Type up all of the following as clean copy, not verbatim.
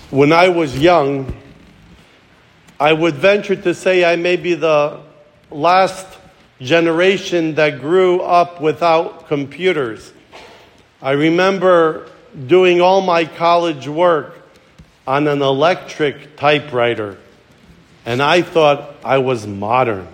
When I was young, I would venture to say I may be the last generation that grew up without computers. I remember doing all my college work on an electric typewriter, and I thought I was modern.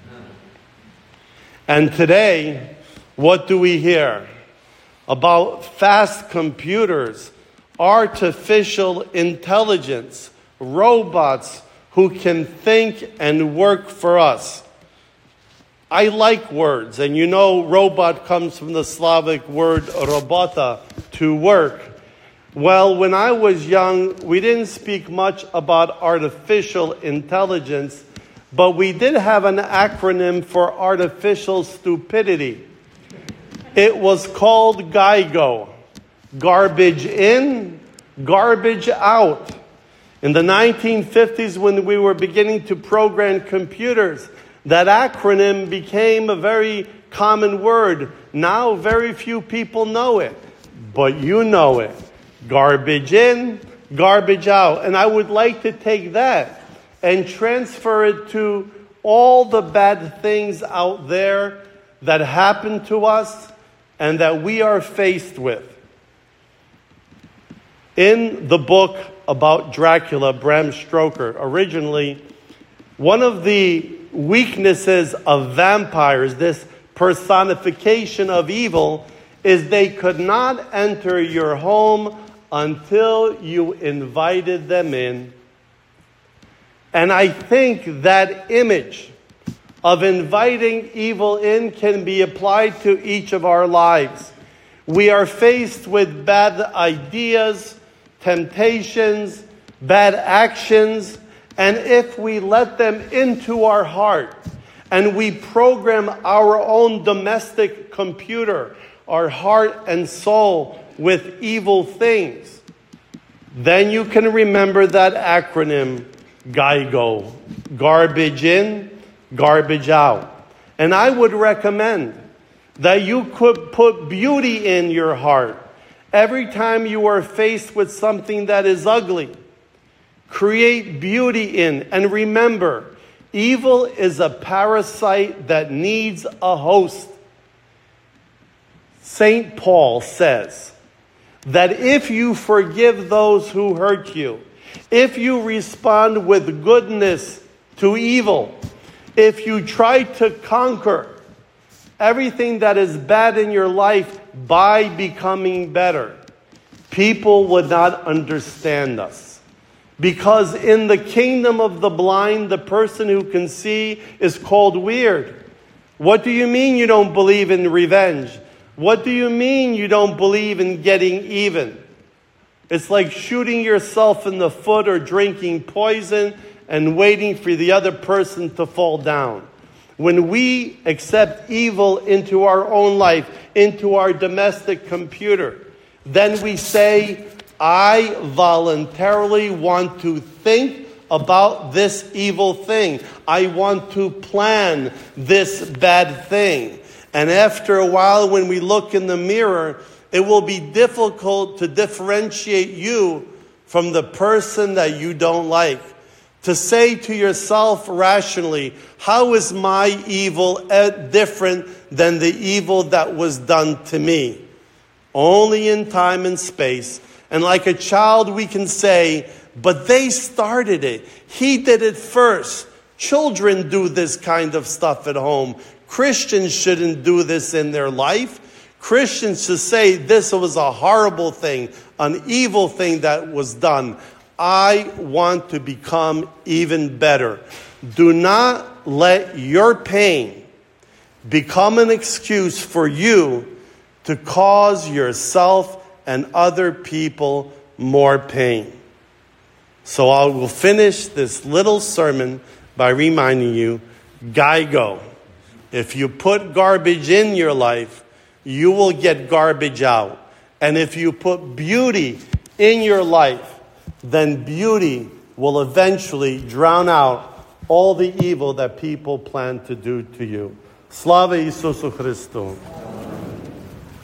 And today, what do we hear? About fast computers, artificial intelligence, robots who can think and work for us. I like words, and you know robot comes from the Slavic word robota, to work. Well, when I was young, we didn't speak much about artificial intelligence, but we did have an acronym for artificial stupidity. It was called GIGO. Garbage in, garbage out. In the 1950s, when we were beginning to program computers, that acronym became a very common word. Now, very few people know it, but you know it. Garbage in, garbage out. And I would like to take that and transfer it to all the bad things out there that happen to us and that we are faced with. In the book about Dracula, Bram Stoker, originally, one of the weaknesses of vampires, this personification of evil, is they could not enter your home until you invited them in. And I think that image of inviting evil in can be applied to each of our lives. We are faced with bad ideas, temptations, bad actions, and if we let them into our heart and we program our own domestic computer, our heart and soul, with evil things, then you can remember that acronym, GIGO, garbage in, garbage out. And I would recommend that you could put beauty in your heart. Every time you are faced with something that is ugly, create beauty in. And remember, evil is a parasite that needs a host. St. Paul says that if you forgive those who hurt you, if you respond with goodness to evil, if you try to conquer everything that is bad in your life by becoming better, people would not understand us. Because in the kingdom of the blind, the person who can see is called weird. What do you mean you don't believe in revenge? What do you mean you don't believe in getting even? It's like shooting yourself in the foot or drinking poison and waiting for the other person to fall down. When we accept evil into our own life, into our domestic computer, then we say, I voluntarily want to think about this evil thing. I want to plan this bad thing. And after a while, when we look in the mirror, it will be difficult to differentiate you from the person that you don't like. To say to yourself rationally, how is my evil different than the evil that was done to me? Only in time and space. And like a child, we can say, but they started it. He did it first. Children do this kind of stuff at home. Christians shouldn't do this in their life. Christians should say this was a horrible thing, an evil thing that was done. I want to become even better. Do not let your pain become an excuse for you to cause yourself and other people more pain. So I will finish this little sermon by reminding you, GIGO. If you put garbage in your life, you will get garbage out. And if you put beauty in your life, then beauty will eventually drown out all the evil that people plan to do to you. Slava Isusu Christu.